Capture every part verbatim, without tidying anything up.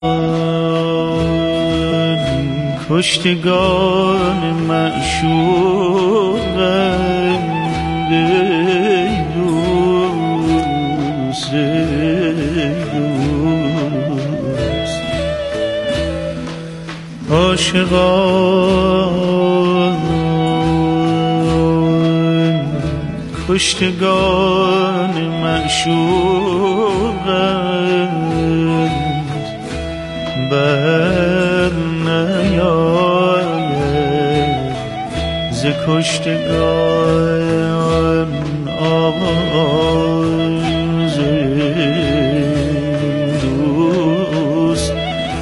کشتگان معشوقم دوست دوست عاشقان کشتگان معشوقم بر نیاید ز کشتگان آواز دوست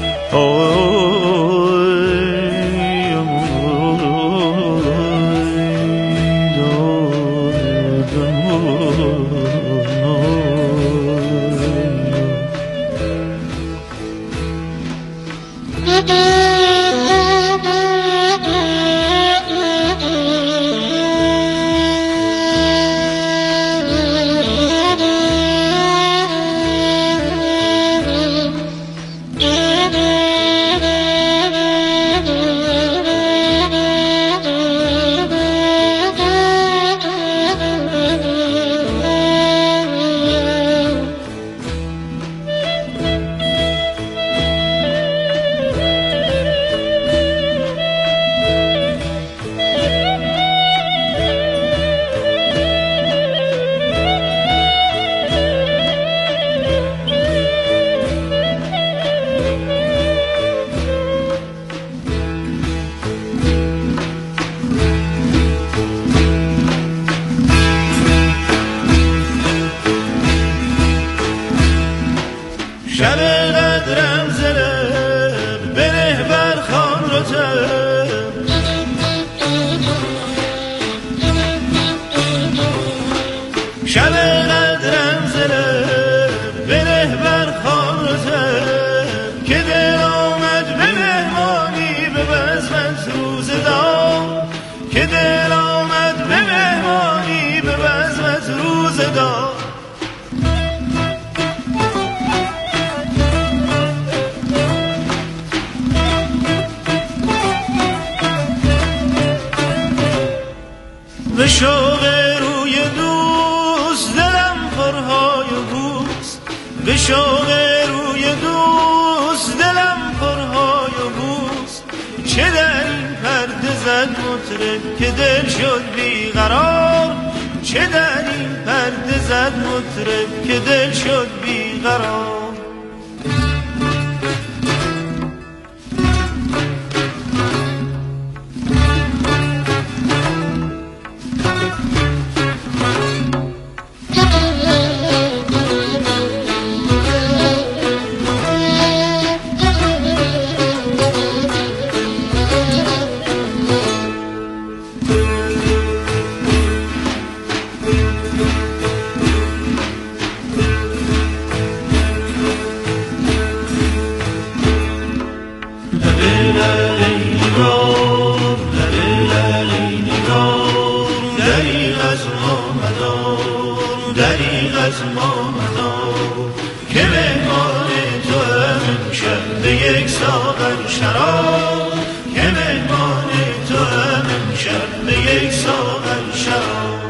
شب قدرم زلب بره بر خان رو تب شب قدرم زلب بره بر خان رو تب که دل آمد به مهمانی به بزمت روز دار که دل آمد به مهمانی به بزمت روز دار به شوق روی دوست دلم پرهای بوست به شوق روی دوست دلم پرهای بوست چه در این پرده زد مطرب که دل شد بیقرار چه در این پرده زد مطرب که دل شد بیقرار دریغ از ما مدار که مهمان تو امشب به یک ساغر شراب که مهمان تو امشب به یک ساغر شراب.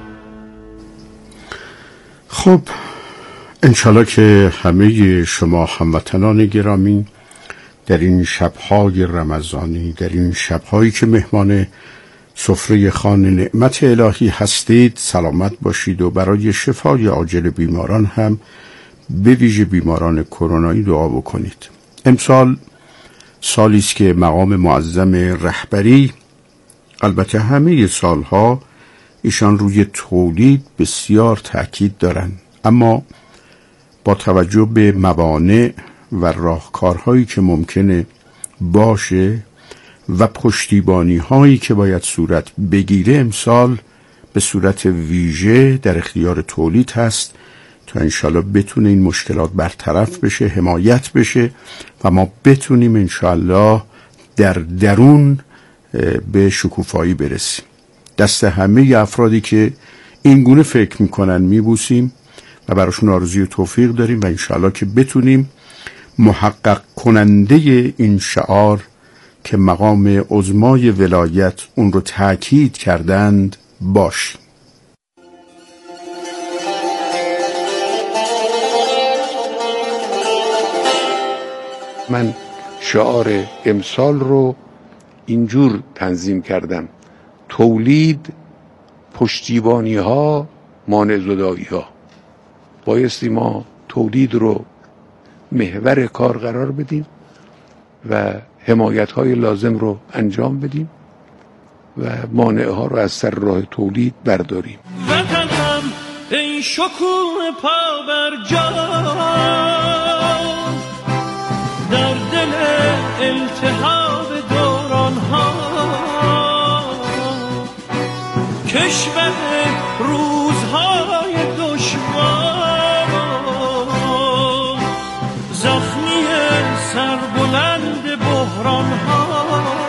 خب انشالله که همه شما هموطنان گرامی در این شبهای رمضانی در این شبهایی که مهمان سفره خوان نعمت الهی هستید سلامت باشید و برای شفای عاجل بیماران هم به ویژه بیماران کرونایی دعا بکنید. امسال سالی است که مقام معظم رهبری البته همه سالها ایشان روی تولید بسیار تأکید دارند، اما با توجه به موانع و راهکارهایی که ممکنه باشه و پشتیبانی هایی که باید صورت بگیره امسال به صورت ویژه در اختیار تولید هست تا انشالله بتونه این مشکلات برطرف بشه، حمایت بشه و ما بتونیم انشالله در درون به شکوفایی برسیم. دست همه افرادی که این گونه فکر میکنن میبوسیم و براشون آرزوی توفیق داریم و انشالله که بتونیم محقق کننده این شعار که مقام عظمای ولایت اون رو تأکید کردند باشیم. من شعار امسال رو اینجور تنظیم کردم: تولید، پشتیبانی ها، مانع زدایی ها. بایستی ما تولید رو محور کار قرار بدیم و حمایت های لازم رو انجام بدیم و مانع ها رو از سر راه تولید برداریم. وطنم ای شکوه پا بر جا، در دل التهاب دوران ها، کشور روزهای دشوار، زخمی سربلند بحران ها،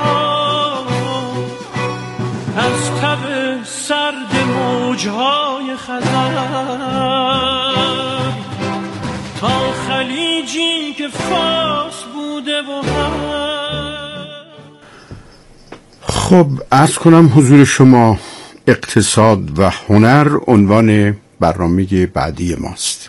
از تب سرد موجهای خزر تا خلیجی که فاس بوده و خب عرض کنم حضور شما اقتصاد و هنر عنوان برنامه بعدی ماست.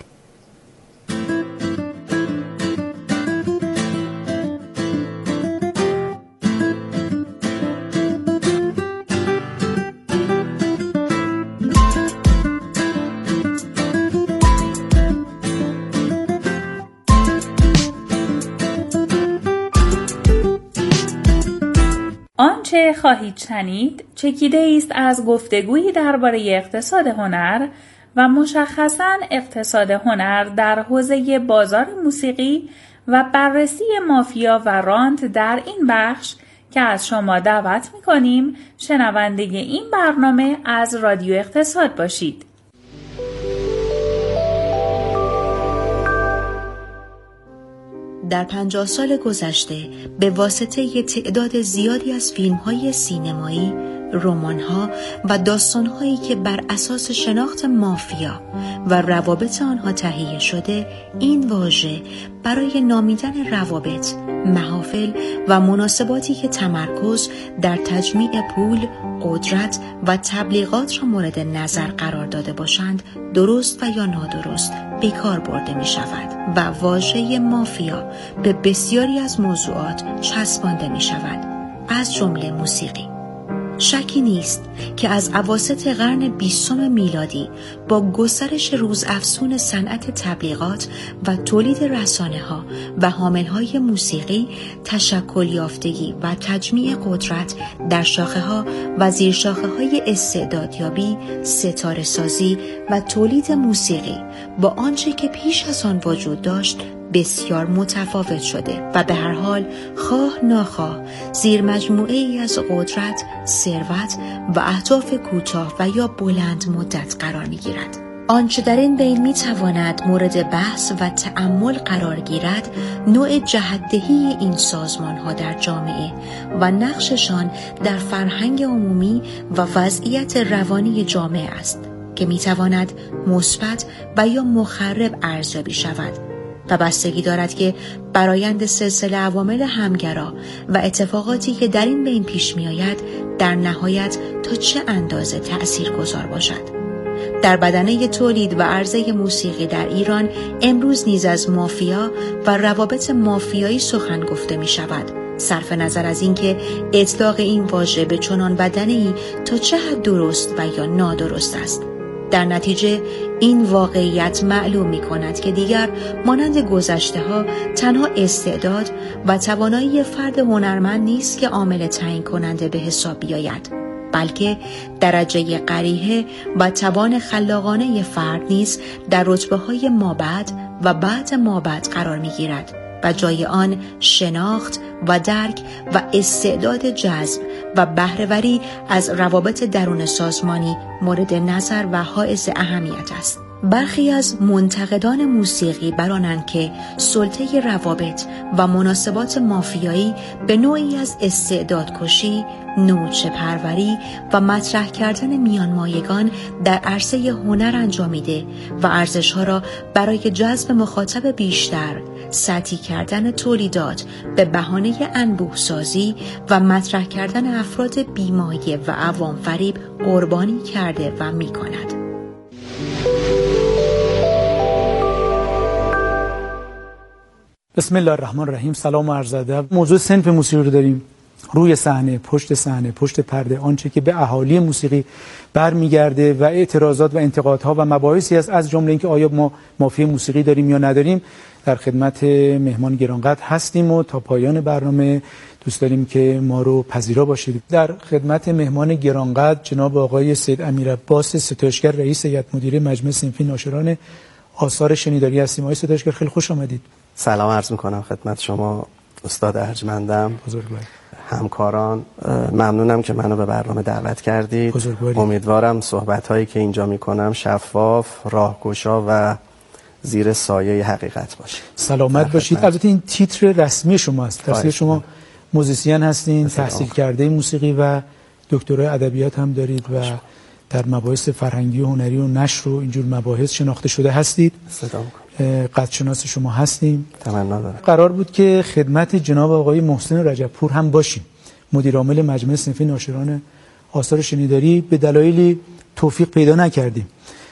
آنچه خواهید شنید چکیده است از گفتگویی درباره اقتصاد هنر و مشخصاً اقتصاد هنر در حوزه بازار موسیقی و بررسی مافیا و رانت در این بخش که از شما دعوت می‌کنیم شنونده این برنامه از رادیو اقتصاد باشید. در پنجاه سال گذشته به واسطه تعداد زیادی از فیلم‌های سینمایی، رمان‌ها و داستان‌هایی که بر اساس شناخت مافیا و روابط آنها تهیه شده، این واژه برای نامیدن روابط، محافل و مناسباتی که تمرکز در تجمیع پول، قدرت و تبلیغات را مورد نظر قرار داده باشند، درست و یا نادرست به کار برده می شود و واژه مافیا به بسیاری از موضوعات چسبانده می شود، از جمله موسیقی. شکی نیست که از اواسط قرن بیستم میلادی با گسترش روزافزون صنعت تبلیغات و تولید رسانه‌ها و حامل‌های موسیقی، تشکل یافتگی و تجمیع قدرت در شاخه‌ها و زیرشاخه‌های استعدادیابی، ستاره سازی و تولید موسیقی با آنچه که پیش از آن وجود داشت بسیار متفاوت شده و به هر حال خواه ناخواه زیر مجموعه ای از قدرت، ثروت و اهداف کوتاه و یا بلند مدت قرار می گیرد. آنچه در این بین می تواند مورد بحث و تأمل قرار گیرد، نوع جهت‌دهی این سازمان ها در جامعه و نقششان در فرهنگ عمومی و وضعیت روانی جامعه است که می تواند مثبت و یا مخرب ارزیابی شود و بستگی دارد که برآیند سلسله عوامل همگرا و اتفاقاتی که در این بین پیش می آید در نهایت تا چه اندازه تأثیر گذار باشد. در بدنه تولید و عرضه موسیقی در ایران امروز نیز از مافیا و روابط مافیایی سخن گفته می شود، صرف نظر از اینکه اطلاق این واژه به چنان بدنه‌ای تا چه حد درست و یا نادرست است. در نتیجه این واقعیت معلوم می کند که دیگر مانند گذشته ها تنها استعداد و توانایی فرد هنرمند نیست که عامل تعیین کننده به حساب بیاید، بلکه درجه قریحه و توان خلاقانه فرد نیز در رتبه های مابعد و بعد مابعد قرار می گیرد و جای آن شناخت و درک و استعداد جذب و بهره‌وری از روابط درون سازمانی مورد نظر و حائز اهمیت است برخی از منتقدان موسیقی برانند که سلطه روابط و مناسبات مافیایی به نوعی از استعدادکشی، نوچه پروری و مطرح کردن میانمایگان در عرصه هنر انجامیده و ارزش‌ها را برای جذب مخاطب بیشتر، سطحی کردن تولیدات به بهانه انبوه‌سازی و مطرح کردن افراد بیمایه و عوام فریب قربانی کرده و می‌کند. بسم الله الرحمن الرحیم. سلام و عرض ادب. موضوع صنف موسیقی رو داریم، روی صحنه، پشت صحنه، پشت پرده، آنچه که به اهالی موسیقی برمیگرده و اعتراضات و انتقادها و مباحثی است، از جمله اینکه آیا ما مافی موسیقی داریم یا نداریم. در خدمت مهمان گرانقدر هستیم و تا پایان برنامه دوست داریم که ما رو پذیرا باشید. در خدمت مهمان گرانقدر جناب آقای سید امیرعباس ستایشگر، رئیس هیئت مدیره مجمع صنفی ناشران آثار شنیداری هستیم. آقای ستایشگر خیلی خوش آمدید. سلام عرض میکنم خدمت شما استاد ارجمندم، بزرگوار، همکاران. ممنونم که منو به برنامه دعوت کردید. بزرگواری. امیدوارم صحبت هایی که اینجا میکنم شفاف، راهگشا و زیر سایه حقیقت باشه. سلامت باشید. البته این تیتر رسمی شماست. درسته شما موزیسین هستین، تحصیل کرده موسیقی و دکترای ادبیات هم دارید و در مباحث فرهنگی و هنری و نشر و اینجور مباحث شناخته شده هستید. سلام. قدرشناس شما هستیم. تمنا دارم. قرار بود که خدمت جناب آقای محسن رجبپور هم باشیم، مدیر عامل مجمع صنفی ناشران آثار شنیداری. به دلایلی توفیق پیدا نکردیم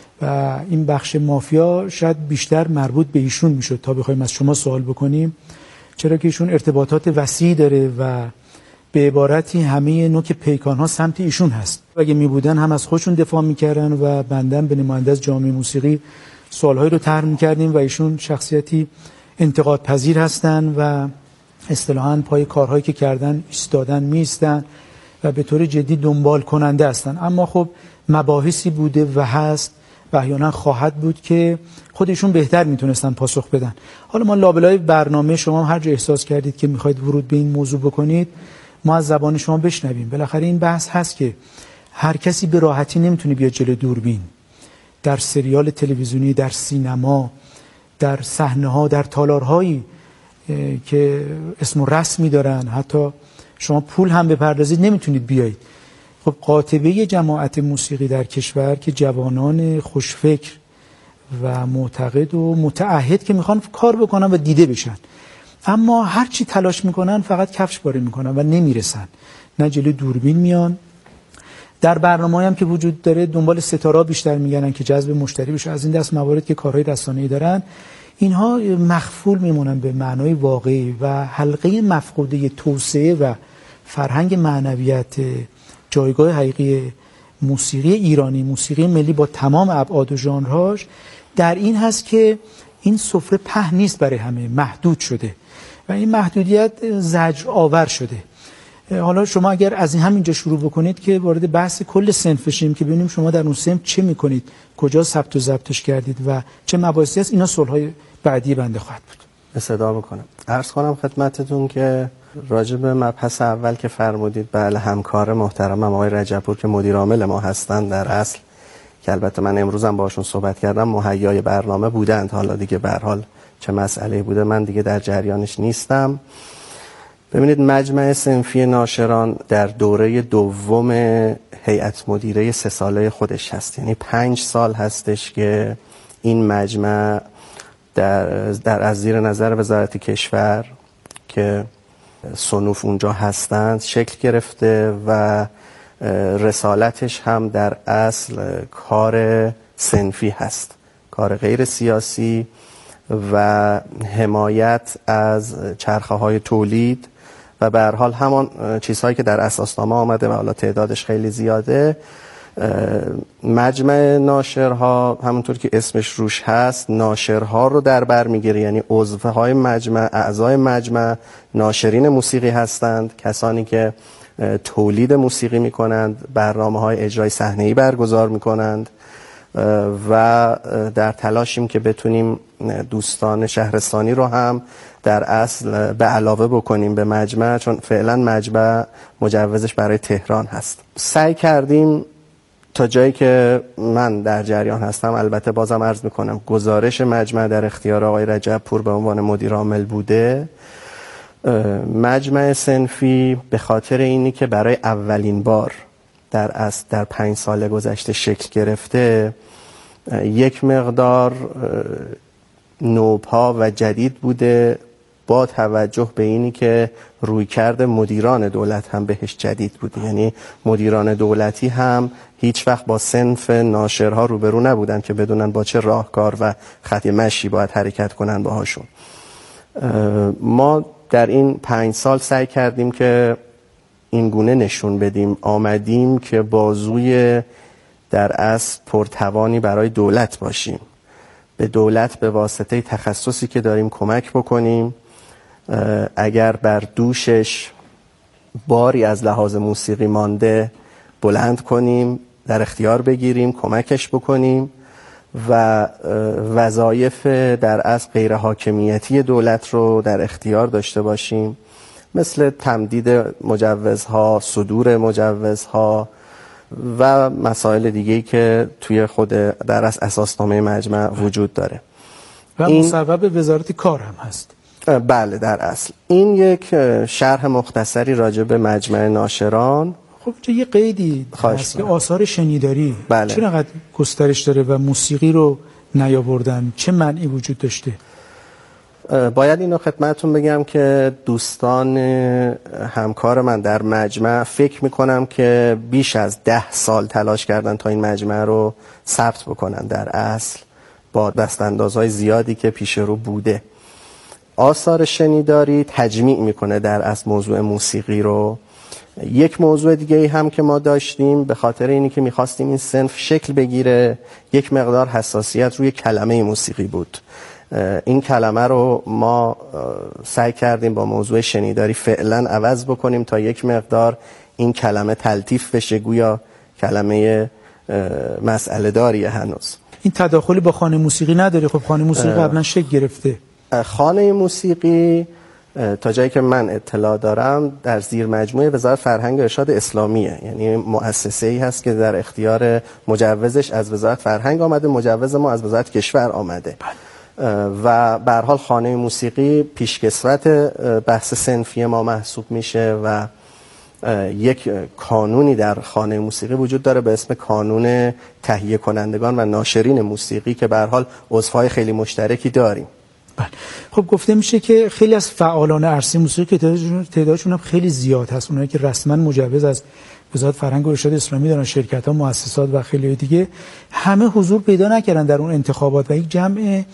و این بخش مافیا شاید بیشتر مربوط به ایشون میشد تا بخوایم از شما سوال بکنیم، چرا که ایشون ارتباطات وسیعی داره و به عبارتی همه نوک پیکان ها سمت ایشون هست. اگه می بودن هم از خودشون دفاع میکردن و بندن به نماینده از جامعه موسیقی سوالهایی رو طرح میکردیم و ایشون شخصیتی انتقاد پذیر هستن و اصطلاحاً پای کارهایی که کردن ایستادن میستن و به طور جدی دنبال کننده هستن. اما خب مباحثی بوده و هست و احیانا خواهد بود که خودشون بهتر میتونستن پاسخ بدن. حالا ما لابلای برنامه شما هر جا احساس کردید که میخواید ورود به این موضوع بکنید، ما از زبان شما بشنویم. بالاخره این بحث هست که هر کسی به راحتی نمیتونه بیاد جلوی دوربین، در سریال تلویزیونی، در سینما، در صحنه‌ها، در تالارهایی که اسم و رسمی دارن، حتی شما پول هم بپردازید نمیتونید بیایید. خب قاطبه جماعت موسیقی در کشور که جوانان خوشفکر و معتقد و متعهد که میخوان کار بکنن و دیده بشن، اما هر چی تلاش میکنن فقط کفش پاره میکنن و نمیرسن، نه جلوی دوربین میان. در برنامه‌ای هم که وجود داره دنبال ستاره بیشتر میگردن که جذب مشتری بشه. از این دست موارد که کارهای رسانه‌ای دارن، اینها مخفول میمونن به معنای واقعی و حلقه مفقوده توسعه و فرهنگ معنویت جایگاه حقیقی موسیقی ایرانی، موسیقی ملی با تمام ابعاد و ژانرهاش در این هست که این سفره پهن نیست برای همه، محدود شده و این محدودیت زجر آور شده. حالا شما اگر از این همینجا شروع بکنید که وارد بحث کل صنف بشیم که ببینیم شما در اون صنف چه میکنید، کجا ثبت و ضبطش کردید و چه مباحثی هست، اینا صلح‌های بعدی بنده خواهد بود. استفاده بکنم. عرض کنم خدمتتون که راجع به مبحث اول که فرمودید، بله همکار محترمم آقای رجبپور که مدیر عامل ما هستند در اصل، که البته من امروز هم باشون صحبت کردم، مهیای برنامه بودند. حالا دیگه به هر حال چه مسئله بوده من دیگه در جریانش نیستم. ببینید مجمع صنفی ناشران در دوره دوم هیئت مدیره سه ساله خودش هست، یعنی پنج سال هستش که این مجمع در, در از زیر نظر وزارت کشور که صنوف اونجا هستند شکل گرفته و رسالتش هم در اصل کار صنفی هست، کار غیر سیاسی و حمایت از چرخه های تولید و به هر حال همان چیزهایی که در اساسنامه آمده و حالا تعدادش خیلی زیاده. مجمع ناشرها همونطور که اسمش روش هست ناشرها رو در بر میگیره، یعنی عضوهای مجمع، اعضای مجمع ناشرین موسیقی هستند، کسانی که تولید موسیقی میکنند، برنامه‌های اجرای صحنه‌ای برگزار میکنند و در تلاشیم که بتونیم دوستان شهرستانی رو هم در اصل به علاوه بکنیم به مجمع، چون فعلا مجمع مجوزش برای تهران هست. سعی کردیم تا جایی که من در جریان هستم، البته بازم عرض میکنم گزارش مجمع در اختیار آقای رجب پور به عنوان مدیر عامل بوده. مجمع صنفی به خاطر اینی که برای اولین بار در اصل در پنج سال گذشته شکل گرفته، یک مقدار نوپا و جدید بوده، با توجه به اینی که رویکرد مدیران دولت هم بهش جدید بوده. یعنی مدیران دولتی هم هیچ وقت با صنف ناشرها روبرو نبودن که بدونن با چه راهکار و خط مشی باید حرکت کنن باهاشون. ما در این پنج سال سعی کردیم که این گونه نشون بدیم آمدیم که بازوی در اصل پرتوانی برای دولت باشیم، به دولت به واسطه تخصصی که داریم کمک بکنیم، اگر بر دوشش باری از لحاظ موسیقی مانده بلند کنیم، در اختیار بگیریم، کمکش بکنیم و وظایف در اصل غیر حاکمیتی دولت رو در اختیار داشته باشیم، مثل تمدید مجوزها، صدور مجوزها و مسائل دیگه‌ای که توی خود در اصل اساسنامه مجمع وجود داره و مصوب وزارت کار هم هست. بله، در اصل این یک شرح مختصری راجع به مجمع ناشران. خب چه یه قیدی هست که آثار شنیداری بله. چقدر گسترش داره و موسیقی رو نیاوردن، چه معنی وجود داشته؟ باید اینو خدمتتون بگم که دوستان همکار من در مجمع فکر میکنم که بیش از ده سال تلاش کردن تا این مجمع رو ثبت بکنن در اصل، با دستاندازهای زیادی که پیش رو بوده. آثار شنیداری تجمیع میکنه در اصل موضوع موسیقی رو. یک موضوع دیگه هم که ما داشتیم، به خاطر اینی که میخواستیم این صنف شکل بگیره، یک مقدار حساسیت روی کلمه موسیقی بود. این کلمه رو ما سعی کردیم با موضوع شنیداری فعلا عوض بکنیم تا یک مقدار این کلمه تلطیف بشه، گویا کلمه مسئله داریه هنوز. این تداخلی با خانه موسیقی نداره؟ خب خانه موسیقی قبلا شکل گرفته. خانه موسیقی تا جایی که من اطلاع دارم در زیر مجموعه وزارت فرهنگ و ارشاد اسلامیه، یعنی مؤسسه‌ای هست که در اختیار مجوزش از وزارت فرهنگ آمده، مجوز ما از وزارت کشور آمده و به هر حال خانه موسیقی پیشکسوت بحث صنفی ما محسوب میشه و یک کانونی در خانه موسیقی وجود داره به اسم کانون تهیه کنندگان و ناشرین موسیقی که به هر حال عضوهای خیلی مشترکی داریم. بله. خب گفته میشه که خیلی از فعالان عرصه موسیقی که تعدادشون هم خیلی زیاد هست، اونایی که رسما مجوز از وزارت فرهنگ و ارشاد اسلامی دارن، شرکت‌ها، مؤسسات و خیلی دیگه، همه حضور پیدا نکردن در اون انتخابات و یک جمع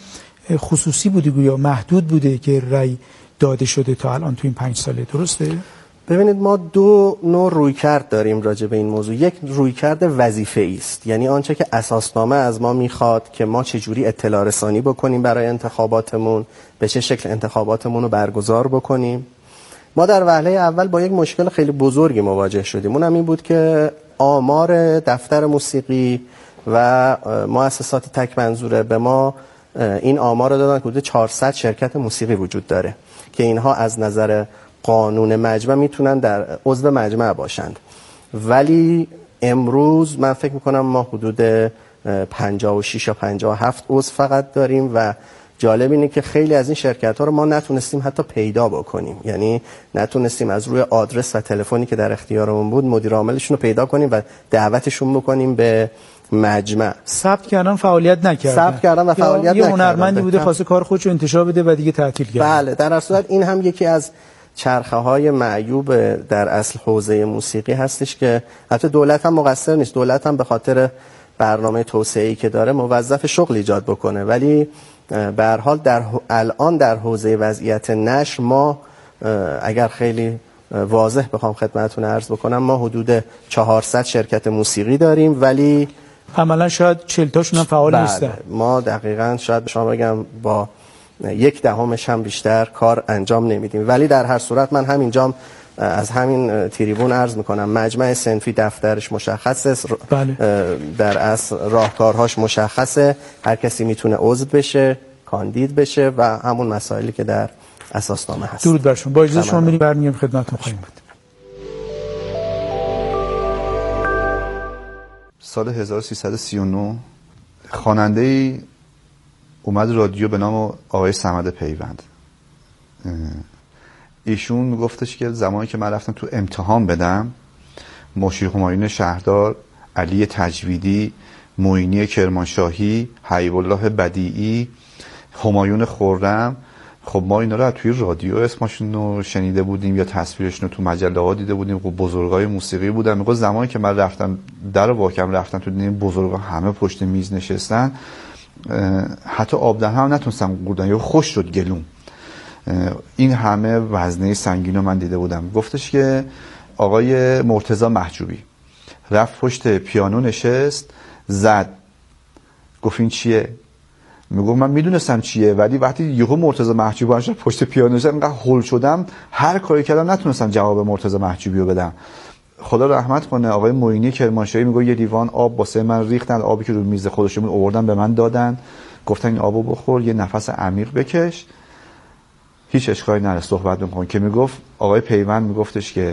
خصوصی بوده، گویا محدود بوده که رأی داده شده تا الان تو این پنج ساله. درسته؟ ببینید ما دو نوع رویکرد داریم راجع به این موضوع. یک رویکرد وظیفه‌ای است، یعنی آنچه که اساسنامه از ما میخواد که ما چجوری اطلاع رسانی بکنیم برای انتخاباتمون، به چه شکل انتخاباتمون رو برگزار بکنیم. ما در وهله اول با یک مشکل خیلی بزرگی مواجه شدیم، اونم این بود که آمار دفتر موسیقی و مؤسسات تک منظوره به ما این آمار رو دادن که حدود چهارصد شرکت موسیقی وجود داره که اینها از نظر قانون مجمع میتونن در عضو مجمع باشند، ولی امروز من فکر میکنم ما حدود پنجاه و شش یا پنجاه و هفت عضو فقط داریم و جالب اینه که خیلی از این شرکت ها رو ما نتونستیم حتی پیدا بکنیم، یعنی نتونستیم از روی آدرس و تلفنی که در اختیارمون بود مدیر عاملشون رو پیدا کنیم و دعوتشون بکنیم به مجمع. ثبت کردن، فعالیت نکردن. ثبت کردن و فعالیت نکردن. یه هنرمندی بوده خواسته کار خودش رو انتشار بده و دیگه تعطیل کرد. بله، در اصل این هم یکی از چرخه های معیوب در اصل حوزه موسیقی هستش که حتی دولت هم مقصر نیست. دولت هم به خاطر برنامه توسعه‌ای که داره موظف شغل ایجاد بکنه، ولی به هر حال در الان در حوزه وضعیت نشر ما اگر خیلی واضح بخوام خدمتتون عرض بکنم ما حدود چهارصد شرکت موسیقی داریم، ولی عملا شاید چهل تاشون هم فعال نیستن. ما دقیقاً شاید شما بگم با یک دهمش هم بیشتر کار انجام نمیدیم، ولی در هر صورت من همینجام از همین تریبون عرض میکنم مجمع صنفی دفترش مشخصه، بله. در اصل راهکارهاش مشخصه، هر کسی میتونه عضو بشه، کاندید بشه و همون مسائلی که در اساسنامه هست. درود بر شما. با اجازه شما میریم برمیگردیم خدمتتون خواهیم بود. سال هزار و سیصد و سی و نه خواننده‌ای اومد رادیو به نام آقای صمد پیوند. ایشون میگفتش که زمانی که من رفتم تو امتحان بدم، مشیر همایون شهردار، علی تجویدی، معینی کرمانشاهی، حبیب الله بدیعی، همایون خرم، خب ما اینا رو از توی رادیو اسمشون رو شنیده بودیم یا تصویرشون رو تو مجله ها دیده بودیم. خب بزرگای موسیقی بودن. میگه زمانی که من رفتم در واکم رفتم تو دیدم بزرگا همه پشت میز نشستن، حتی آب دهن هم نتونستم قوردن یا خوش شد گلوم. این همه وزنه سنگین رو من دیده بودم. گفتش که آقای مرتضی محجوبی رفت پشت پیانو نشست، زد، گفت این چیه؟ میگم من میدونستم چیه، ولی وقتی یهو مرتضی محجوبی باشه پشت پیانو نشست، انقدر هول شدم هر کاری کردم نتونستم جواب مرتضی محجوبی رو بدم. خدا رحمت کنه آقای معینی کرمانشاهی میگه یه لیوان آب واسه من ریختن، آبی که رو میز خودشون آوردن به من دادن، گفتن این آبو بخور، یه نفس عمیق بکش، هیچ اشکالی نره صحبت میکنم. که میگفت آقای پیوند میگفتش که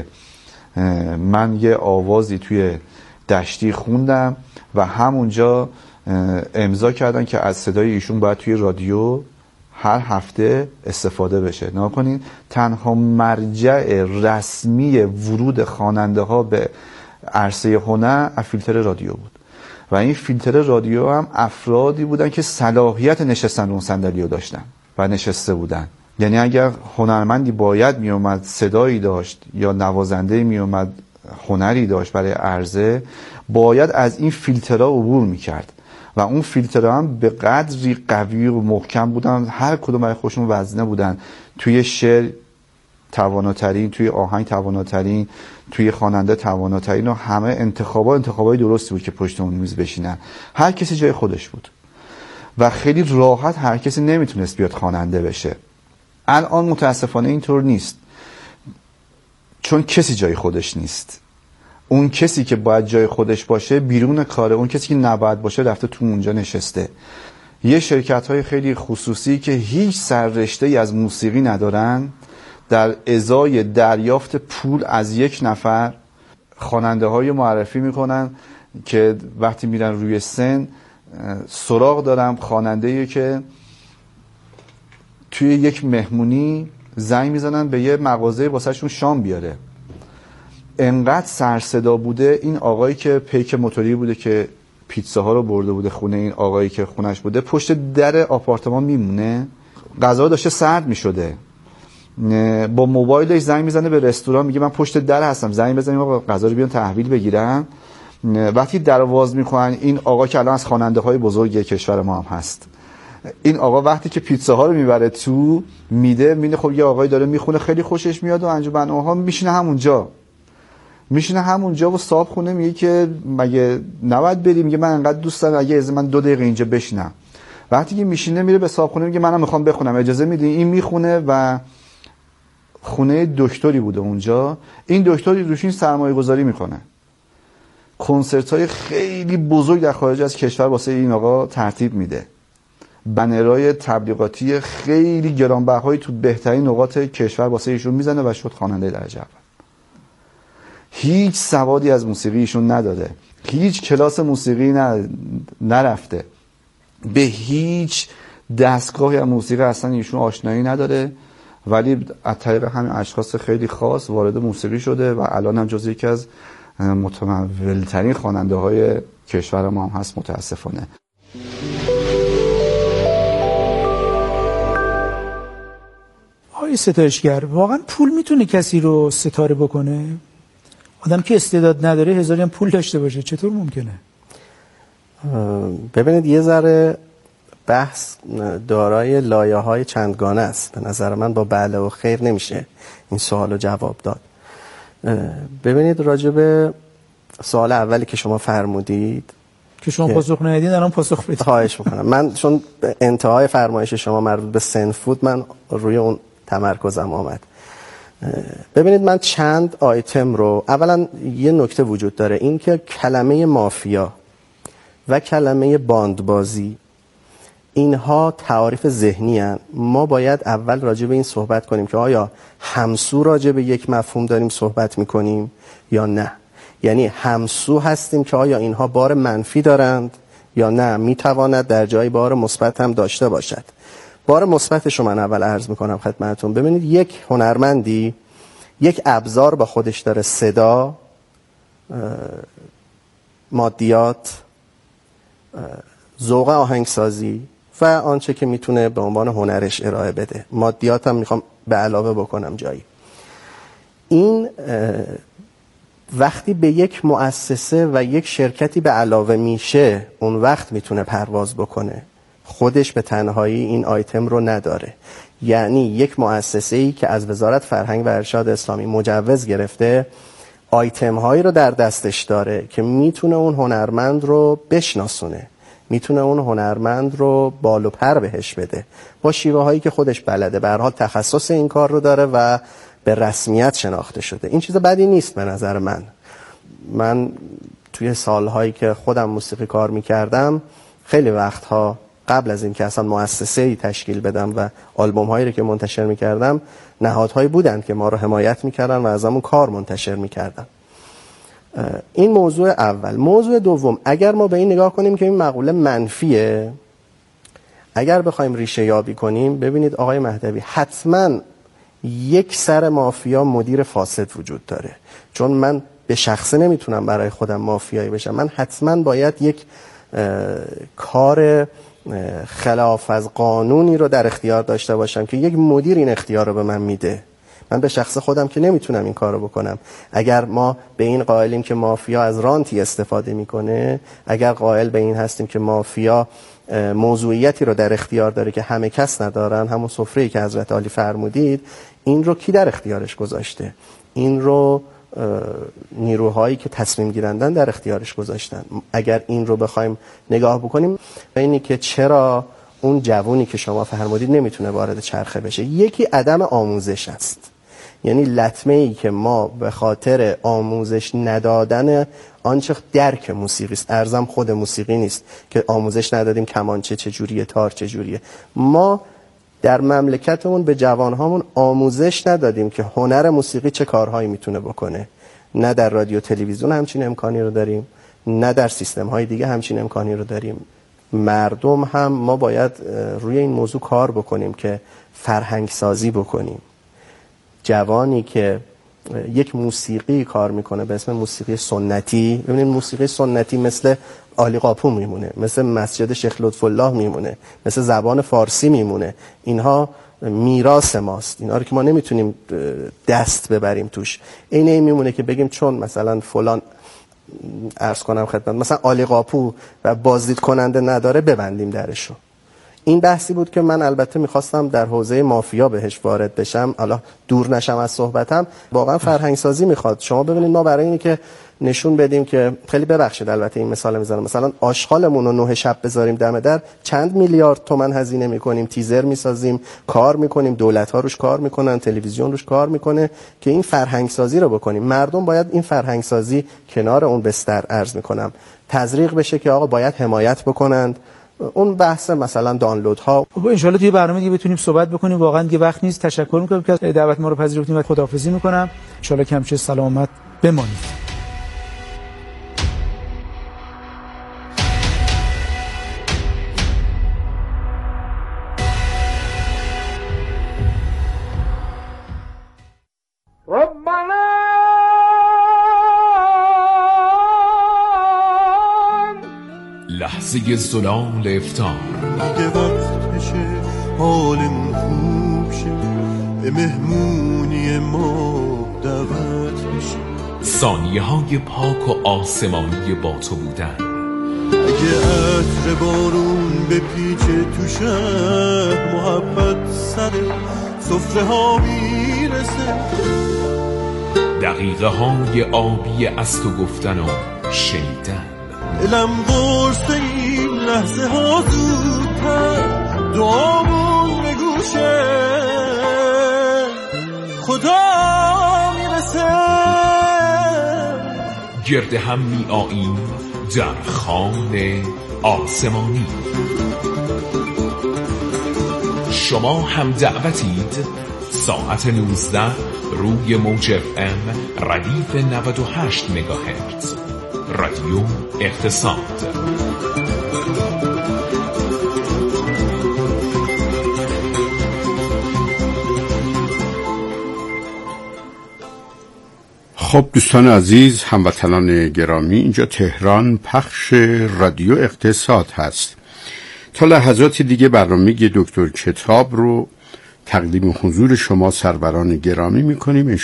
من یه آوازی توی دشتی خوندم و همونجا امضا کردن که از صدای ایشون باید توی رادیو هر هفته استفاده بشه. نگاه کنین، تنها مرجع رسمی ورود خواننده ها به عرصه هنر فیلتر رادیو بود و این فیلتر رادیو هم افرادی بودن که صلاحیت نشستن اون صندلیو داشتن و نشسته بودن. یعنی اگر هنرمندی باید می اومد صدایی داشت یا نوازنده می اومد هنری داشت برای عرضه، باید از این فیلترها عبور می کرد و اون فیلترها هم به قدری قوی و محکم بودن، هر کدوم برای خودشون وزنه بودن. توی شعر تواناترین، توی آهنگ تواناترین، توی خواننده تواناترین و همه انتخابا انتخابای درستی بود که پشت اون میز بشینن. هر کسی جای خودش بود و خیلی راحت هر کسی نمیتونست بیاد خواننده بشه. الان متاسفانه اینطور نیست، چون کسی جای خودش نیست. اون کسی که باید جای خودش باشه بیرون کاره، اون کسی که نباید باشه رفته تو اونجا نشسته. یه شرکت های خیلی خصوصی که هیچ سررشته ای از موسیقی ندارن، در ازای دریافت پول از یک نفر خواننده های معرفی میکنن که وقتی میرن روی سن سراغ دارم خواننده‌ای که توی یک مهمونی زنگ میزنن به یه مغازه واسه شون شام بیاره. انقدر سر صدا بوده این آقایی که پیک موتوری بوده که پیتزاها رو برده بوده خونه این آقایی که خونش بوده، پشت در آپارتمان میمونه، غذا داشته سرد میشده، با موبایلش زنگ میزنه به رستوران، میگه من پشت در هستم، زنگ بزنیم آقا غذا رو بیان تحویل بگیرن. وقتی در واز میکنن، این آقا که الان از خواننده های بزرگ کشور ما هم هست، این آقا وقتی که پیتزاها رو میبره تو میده، میده خب یه آقایی داره میخونه خیلی خوشش میاد و انجمن‌ها میشینه همونجا میشینه همونجا و صاحب خونه میگه که مگه نباید بریم؟ میگه من انقدر دوست دارم اگه از من دو دقیقه اینجا بشینم. وقتی که میشینه میره به صاحب خونه میگه منم میخوام بخونم، اجازه میدی؟ این میخونه و خونه دکتری بوده اونجا، این دکتری روشین سرمایه گذاری میکنه، کنسرت های خیلی بزرگ در خارج از کشور واسه این آقا ترتیب میده، بنرهای تبلیغاتی خیلی گرانبهایی تو بهترین نقاط کشور واسه ایشون میزنه و شد خواننده درجه اول. هیچ سوادی از موسیقی ایشون نداده، هیچ کلاس موسیقی نرفته، به هیچ دستگاهی از موسیقی اصلا ایشون آشنایی نداره، ولی از طریق همین اشخاص خیلی خاص وارد موسیقی شده و الان هم جزو یکی از متمول‌ترین خواننده های کشور ما هم هست متاسفانه. آقای ستایشگر، واقعا پول میتونه کسی رو ستاره بکنه؟ آدم که استعداد نداره هزاری هم پول داشته باشه، چطور ممکنه؟ ببینید یه ذره بحث دارای لایه های چندگانه است. به نظر من با بله و خیر نمیشه این سوال رو جواب داد. ببینید راجع به سوال اولی که شما فرمودید که شما پاسخ ندیدین الان پاسخ بدید. خواهش میکنم. من چون انتهای فرمایش شما مربوط به سنف بود، من روی اون تمرکزم آمد. ببینید من چند آیتم رو، اولا یه نکته وجود داره، این که کلمه مافیا و کلمه باندبازی اینها تعاریف ذهنی هستند. ما باید اول راجع به این صحبت کنیم که آیا همسو راجع به یک مفهوم داریم صحبت میکنیم یا نه. یعنی همسو هستیم که آیا اینها بار منفی دارند یا نه میتواند در جای بار مثبت هم داشته باشد. بار مثبتش رو من اول عرض میکنم خدمتتون. ببینید یک هنرمندی یک ابزار با خودش داره، صدا، مادیات، ذوق آهنگسازی و آنچه که میتونه به عنوان هنرش ارائه بده. مادیات هم میخوام به علاوه بکنم جایی. این وقتی به یک مؤسسه و یک شرکتی به علاوه میشه، اون وقت میتونه پرواز بکنه. خودش به تنهایی این آیتم رو نداره. یعنی یک مؤسسه‌ای که از وزارت فرهنگ و ارشاد اسلامی مجوز گرفته، آیتم هایی رو در دستش داره که میتونه اون هنرمند رو بشناسونه، میتونه اون هنرمند رو بال و پر بهش بده با شیوه هایی که خودش بلده. به هر حال تخصص این کار رو داره و به رسمیت شناخته شده. این چیز بدی نیست به نظر من. من توی سالهایی که خودم موسیقی کار میکردم، خیلی وقتها قبل از این که اصلا مؤسسه‌ای تشکیل بدم و آلبوم هایی رو که منتشر میکردم، نهادهایی بودند که ما رو حمایت میکردن و ازمون کار منتشر میکردن. این موضوع اول. موضوع دوم، اگر ما به این نگاه کنیم که این مقوله منفیه، اگر بخوایم ریشه یابی کنیم، ببینید آقای مهدوی، حتما یک سر مافیا مدیر فاسد وجود داره. چون من به شخصه نمیتونم برای خودم مافیایی بشم. من حتما باید یک کار خلاف از قانونی رو در اختیار داشته باشم که یک مدیر این اختیار رو به من میده. من به شخص خودم که نمیتونم این کار رو بکنم. اگر ما به این قائلیم که مافیا از رانتی استفاده میکنه، اگر قائل به این هستیم که مافیا موضوعیتی رو در اختیار داره که همه کس ندارن، همون سفره‌ای که حضرت علی فرمودید، این رو کی در اختیارش گذاشته؟ این رو نیروهایی که تصمیم گیرندن در اختیارش گذاشتن. اگر این رو بخوایم نگاه بکنیم، اینی که چرا اون جوونی که شما فرمودید نمیتونه وارد چرخه بشه، یکی عدم آموزش است. یعنی لطمه ای که ما به خاطر آموزش ندادن آنچه درک موسیقی است، ارزم خود موسیقی نیست که آموزش ندادیم کمانچه چجوریه، تار چجوریه، ما در مملکتمون به جوانهامون آموزش ندادیم که هنر موسیقی چه کارهایی میتونه بکنه. نه در رادیو تلویزیون همچین امکانی رو داریم، نه در سیستم های دیگه همچین امکانی رو داریم. مردم هم ما باید روی این موضوع کار بکنیم که فرهنگ سازی بکنیم. جوانی که یک موسیقی کار میکنه به اسم موسیقی سنتی، ببینید موسیقی سنتی مثل عالی قاپو میمونه، مثل مسجد شیخ لطف الله میمونه، مثل زبان فارسی میمونه. اینها میراث ماست، اینا رو که ما نمیتونیم دست ببریم توش. این این میمونه که بگیم چون مثلا فلان، عرض کنم خدمت، مثلا عالی قاپو و بازدید کننده نداره ببندیم درشو. این بحثی بود که من البته میخواستم در حوزه مافیا بهش وارد بشم. حالا دور نشم از صحبتم، واقعا فرهنگ سازی میخواد. شما ببینید ما برای اینی که نشون بدیم که، خیلی ببخشید البته این مثال میزنم، مثلا آشغالمون رو نه شب بذاریم دم در، چند میلیارد تومان هزینه میکنیم، تیزر میسازیم، کار میکنیم، دولت ها روش کار میکنن، تلویزیون روش کار میکنه که این فرهنگ سازی رو بکنیم. مردم باید این فرهنگ سازی کنار اون بستر، عرض میکنم، تزریق بشه که آقا باید حمایت بکنند. اون بحث مثلا دانلود ها، خب ان شاءالله توی برنامه دیگه بتونیم صحبت بکنیم. واقعا دیگه وقت نیست. تشکر میکنم که دعوت ما رو پذیرفتید و خداحافظی میکنم. ان شاءالله که همیشه سلامت بمانید. لحظه زلال افطار، دیگه وقتشه حالمون خوب شه، به مهمونی ما دعوت میشه، ثانیه های پاک و آسمانی با تو بودن. اگه عطر بارون به پیچه تو شهر، محبت سر سفره ها میرسه، دقیقه های آبی از تو گفتن و شنیدن. دلم قرص این لحظه ها زودتر، دعامون به گوشه خدا میرسه. گرد هم می آییم در خانه آسمانی. شما هم دعوتید، ساعت نوزده روی موج اف ام ردیف نود و هشت مگاهرتز. رادیو اقتصاد. خب دوستان عزیز، هموطنان گرامی، اینجا تهران پخش رادیو اقتصاد هست. تا لحظات دیگه برنامه دکتر کتاب رو تقدیم حضور شما سروران گرامی میکنیم.